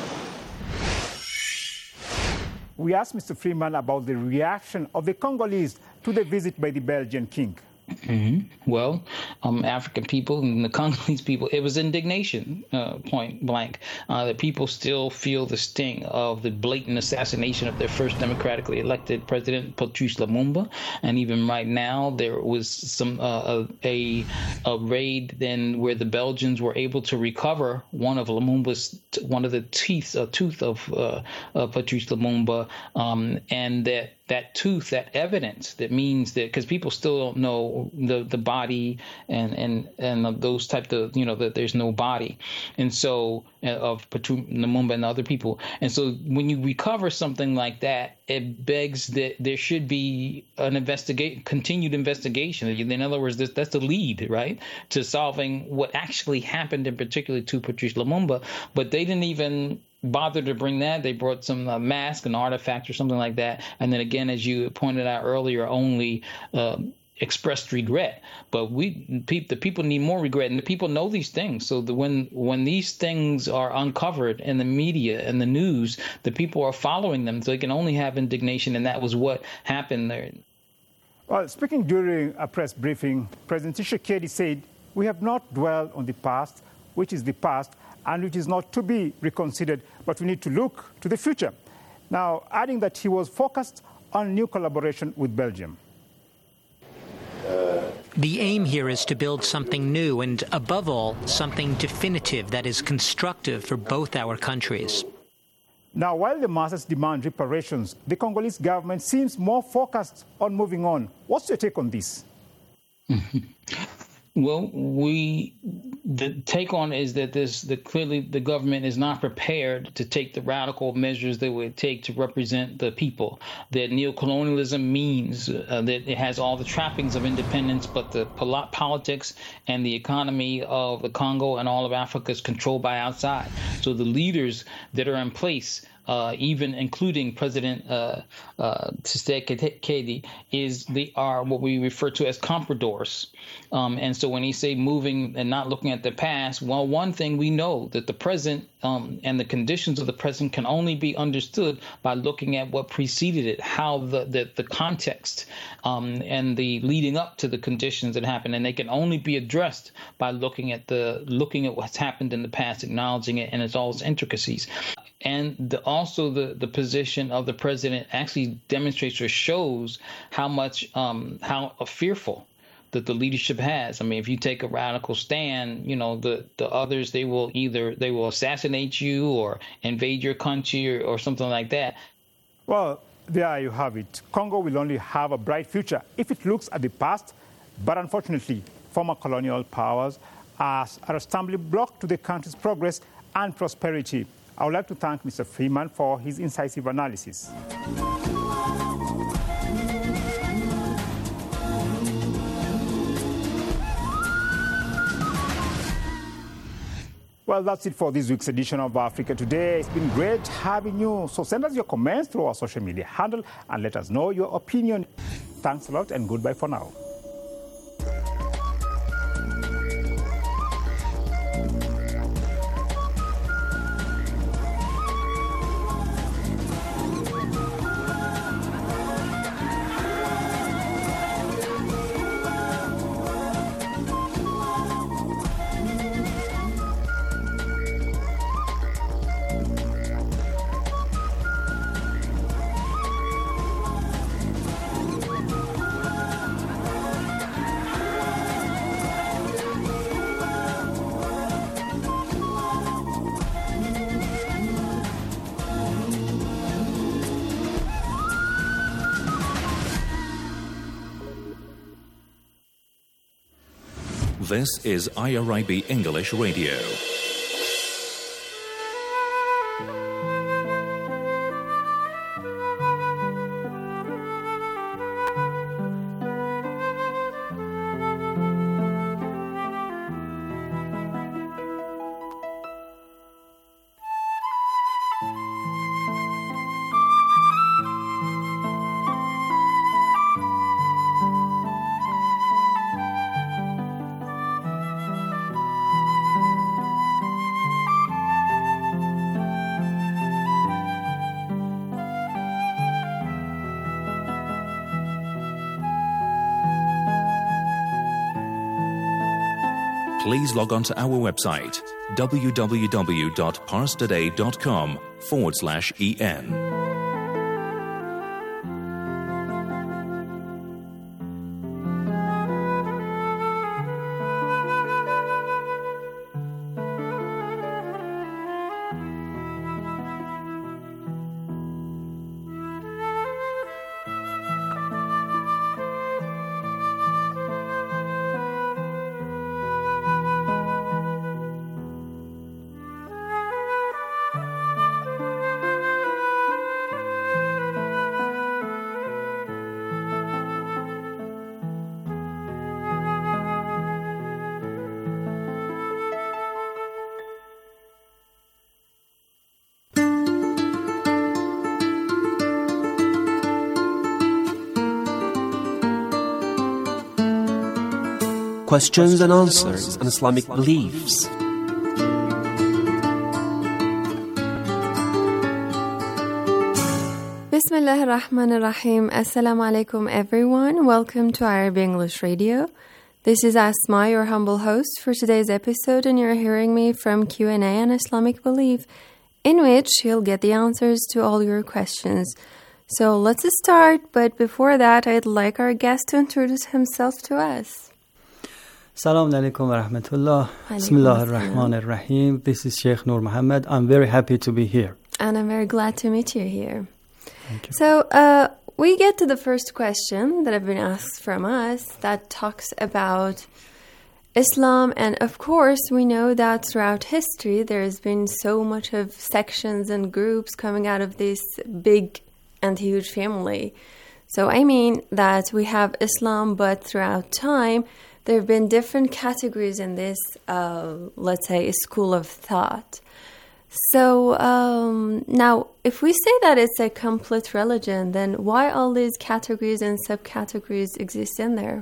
We asked Mister Freeman about the reaction of the Congolese to the visit by the Belgian king. Mm-hmm. Well, um, African people and the Congolese people, it was indignation, uh, point blank. Uh, the people still feel the sting of the blatant assassination of their first democratically elected president, Patrice Lumumba. And even right now, there was some uh, a, a raid then where the Belgians were able to recover one of Lumumba's, one of the teeth, a tooth of uh, uh, Patrice Lumumba, um, and that that tooth, that evidence that means that, because people still don't know the, the body and, and, and those type of, you know, that there's no body. And so uh, of Patrice Lumumba and other people. And so when you recover something like that, it begs that there should be an investigate, continued investigation. In other words, this, that's the lead, right, to solving what actually happened, in particular to Patrice Lumumba. But they didn't even bother to bring that. They brought some uh, mask, an artifact or something like that. And then again, as you pointed out earlier, only uh, expressed regret. But we, pe- the people need more regret, and the people know these things. So the, when when these things are uncovered in the media and the news, the people are following them. So they can only have indignation, and that was what happened there. Well, speaking during a press briefing, President Tshisekedi said, "We have not dwelled on the past, which is the past, and which is not to be reconsidered, but we need to look to the future." Now, adding that he was focused on new collaboration with Belgium. The aim here is to build something new and, above all, something definitive that is constructive for both our countries. Now, while the masses demand reparations, the Congolese government seems more focused on moving on. What's your take on this? Well, we the take on is that this the clearly the government is not prepared to take the radical measures that would take to represent the people. That neocolonialism means uh, that it has all the trappings of independence, but the pol- politics and the economy of the Congo and all of Africa is controlled by outside. So the leaders that are in place, Uh, even including President uh, uh, Tshisekedi, is they are what we refer to as compradors. Um, and so when he say moving and not looking at the past, well, one thing we know that the present um, and the conditions of the present can only be understood by looking at what preceded it, how the the, the context um, and the leading up to the conditions that happened, and they can only be addressed by looking at the looking at what's happened in the past, acknowledging it and its all its intricacies. And the, also the, the position of the president actually demonstrates or shows how much, um, how uh, fearful that the leadership has. I mean, if you take a radical stand, you know, the, the others, they will either, they will assassinate you or invade your country or, or something like that. Well, there you have it. Congo will only have a bright future if it looks at the past, but unfortunately, former colonial powers are a stumbling block to the country's progress and prosperity. I would like to thank Mister Freeman for his incisive analysis. Well, that's it for this week's edition of Africa Today. It's been great having you. So send us your comments through our social media handle and let us know your opinion. Thanks a lot and goodbye for now. This is I R I B English Radio. please log on to our website, www.parstoday.com forward slash en. Questions and answers on Islamic beliefs. Bismillah ar-Rahman ar-Rahim. Assalamu alaikum everyone. Welcome to Arabic English Radio. This is Asma, your humble host for today's episode, and you're hearing me from Q and A on Islamic belief, in which you'll get the answers to all your questions. So let's start, but before that, I'd like our guest to introduce himself to us. Assalamu alaikum wa rahmatullah. Bismillah ar-Rahman ar-Rahim. This is Sheikh Noor Muhammad. I'm very happy to be here. And I'm very glad to meet you here. Thank you. So uh, we get to the first question that have been asked from us that talks about Islam. And of course, we know that throughout history, there has been so much of sections and groups coming out of this big and huge family. So I mean that we have Islam, but throughout time, there have been different categories in this, uh, let's say, school of thought. So um, now, if we say that it's a complete religion, then why all these categories and subcategories exist in there?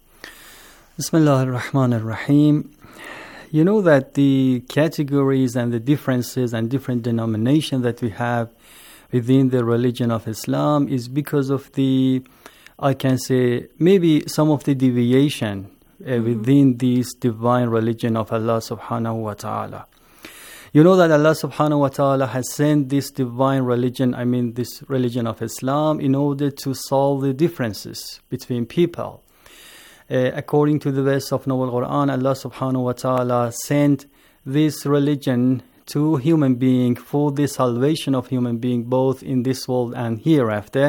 Bismillah ar-Rahman ar-Rahim. You know that the categories and the differences and different denominations that we have within the religion of Islam is because of the, I can say, maybe some of the deviation Uh, mm-hmm. within this divine religion of Allah subhanahu wa ta'ala. You know that Allah subhanahu wa ta'ala has sent this divine religion, I mean this religion of Islam, in order to solve the differences between people. Uh, according to the verse of Noble Quran, Allah subhanahu wa ta'ala sent this religion to human being for the salvation of human being both in this world and hereafter.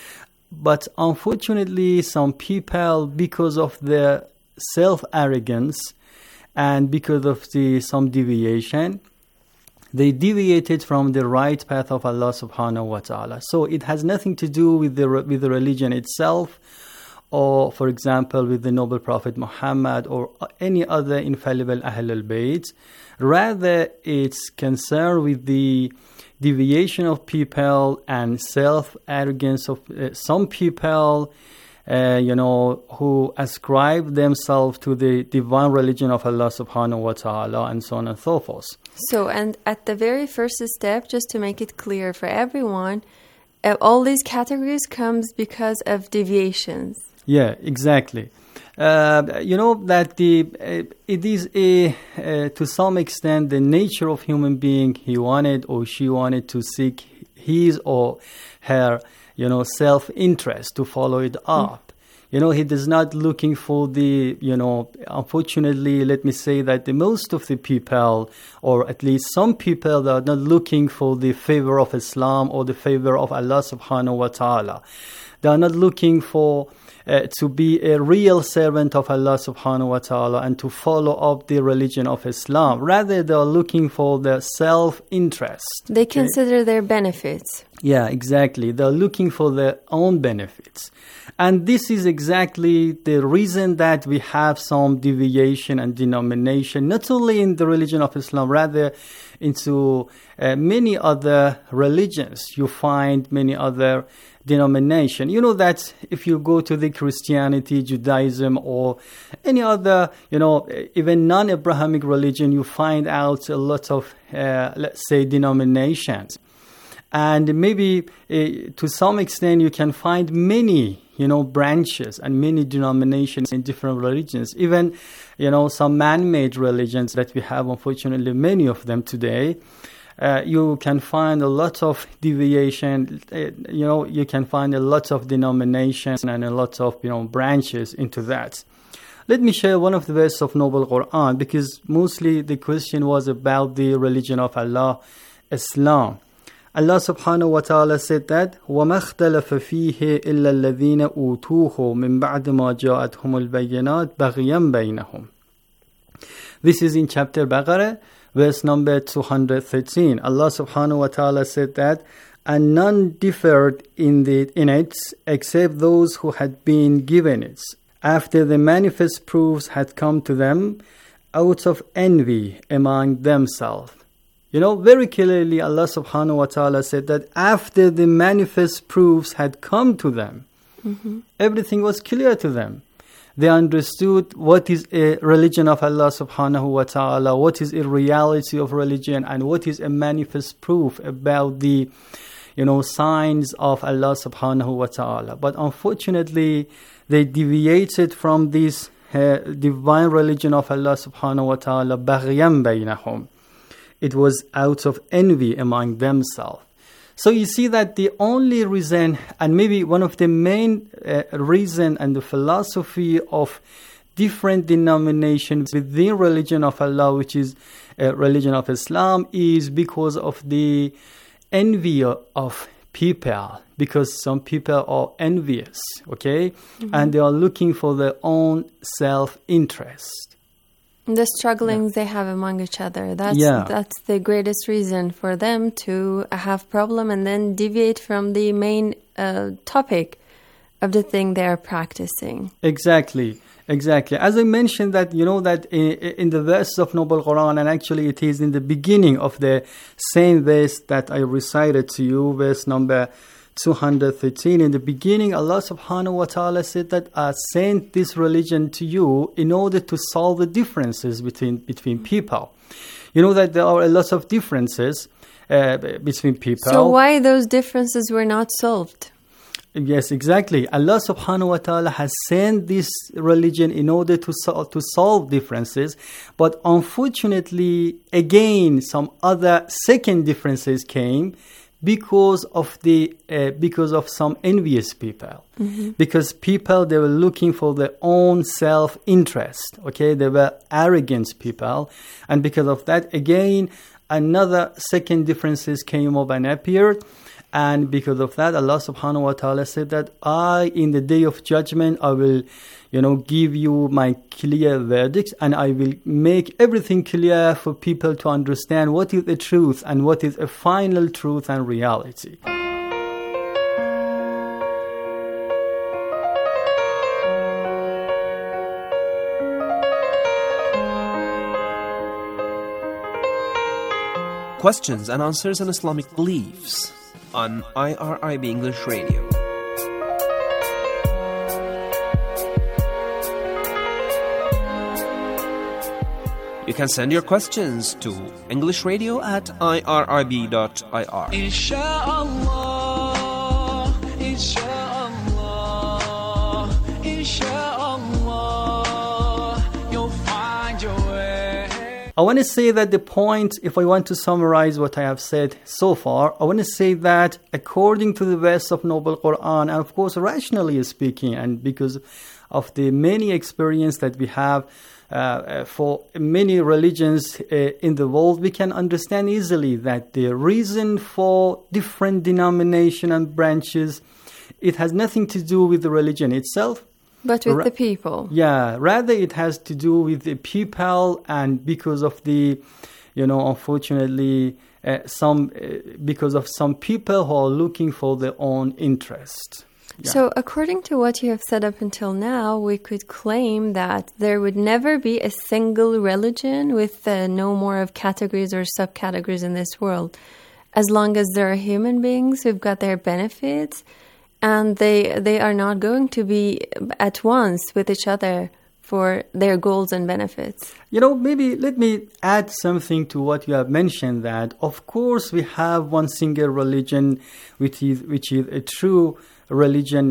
But unfortunately, some people, because of their self-arrogance and because of the some deviation, they deviated from the right path of Allah subhanahu wa ta'ala. So it has nothing to do with the with the religion itself, or for example with the noble Prophet Muhammad or any other infallible Ahlul Bayt. Rather, it's concerned with the deviation of people and self-arrogance of uh, some people, Uh, you know, who ascribe themselves to the divine religion of Allah subhanahu wa ta'ala, and so on and so forth. So, and at the very first step, just to make it clear for everyone, uh, all these categories comes because of deviations. Yeah, exactly. Uh, you know that the uh, it is a uh, to some extent the nature of human being. He wanted or she wanted to seek his or her, you know, self-interest, to follow it up. Mm. You know, he is not looking for the, you know, unfortunately, let me say that the most of the people, or at least some people, they are not looking for the favor of Islam or the favor of Allah subhanahu wa ta'ala. They are not looking for uh, to be a real servant of Allah subhanahu wa ta'ala and to follow up the religion of Islam. Rather, they are looking for their self-interest. They consider okay? their benefits. Yeah, exactly. They're looking for their own benefits. And this is exactly the reason that we have some deviation and denomination, not only in the religion of Islam, rather into uh, many other religions. You find many other denomination. You know that if you go to the Christianity, Judaism, or any other, you know, even non-Abrahamic religion, you find out a lot of, uh, let's say, denominations. And maybe uh, to some extent you can find many, you know, branches and many denominations in different religions. Even, you know, some man-made religions that we have, unfortunately, many of them today. Uh, you can find a lot of deviation, uh, you know, you can find a lot of denominations and a lot of, you know, branches into that. Let me share one of the verses of Noble Quran, because mostly the question was about the religion of Allah, Islam. Allah subhanahu wa ta'ala said that وَمَا اخْتَلَفَ فِيهِ إِلَّا الَّذِينَ أُوتُوهُ مِنْ بَعْدِ مَا جَاءَتْهُمُ الْبَيِّنَاتُ بَغْيًا بَيْنَهُمْ. This is in chapter Baqarah, verse number two hundred thirteen. Allah subhanahu wa ta'ala said that, and none differed in, the, in it except those who had been given it, after the manifest proofs had come to them, out of envy among themselves. You know, very clearly Allah subhanahu wa ta'ala said that after the manifest proofs had come to them, mm-hmm. everything was clear to them. They understood what is a religion of Allah subhanahu wa ta'ala, what is a reality of religion, and what is a manifest proof about the, you know, signs of Allah subhanahu wa ta'ala. But unfortunately, they deviated from this uh, divine religion of Allah subhanahu wa ta'ala, بَغْيًا بَيْنَهُمْ. It was out of envy among themselves. So you see that the only reason, and maybe one of the main uh, reason and the philosophy of different denominations within religion of Allah, which is a religion of Islam, is because of the envy of people, because some people are envious, okay? Mm-hmm. And they are looking for their own self-interest. The strugglings yeah. they have among each other. That's yeah. that's the greatest reason for them to have problem and then deviate from the main uh, topic of the thing they are practicing. Exactly, exactly. As I mentioned that, you know, that in, in the verse of Noble Quran, and actually it is in the beginning of the same verse that I recited to you, verse number two hundred thirteen. In the beginning, Allah subhanahu wa ta'ala said that I sent this religion to you in order to solve the differences between, between people. You know that there are a lot of differences uh, between people. So why those differences were not solved? Yes, exactly. Allah subhanahu wa ta'ala has sent this religion in order to, sol- to solve differences. But unfortunately, again, some other second differences came because of the uh, because of some envious people. Mm-hmm. Because people, they were looking for their own self-interest. Okay, they were arrogant people. And because of that, again, another second differences came up and appeared. And because of that, Allah subhanahu wa ta'ala said that I, in the day of judgment, I will, you know, give you my clear verdicts, and I will make everything clear for people to understand what is the truth and what is a final truth and reality. Questions and answers on Islamic beliefs on I R I B English Radio. You can send your questions to English Radio at I R I B dot I R. Inshallah, inshallah, inshallah, you'll find your way. I want to say that the point, if I want to summarize what I have said so far, I want to say that according to the verse of Noble Quran, and of course rationally speaking, and because of the many experience that we have uh, for many religions uh, in the world, we can understand easily that the reason for different denomination and branches, it has nothing to do with the religion itself, but with Ra- the people. Yeah, rather it has to do with the people, and because of the, you know, unfortunately, uh, some uh, because of some people who are looking for their own interest. Yeah. So according to what you have said up until now, we could claim that there would never be a single religion with uh, no more of categories or subcategories in this world. As long as there are human beings who've got their benefits, and they they are not going to be at once with each other for their goals and benefits. You know, maybe let me add something to what you have mentioned, that of course we have one single religion, which is, which is a true religion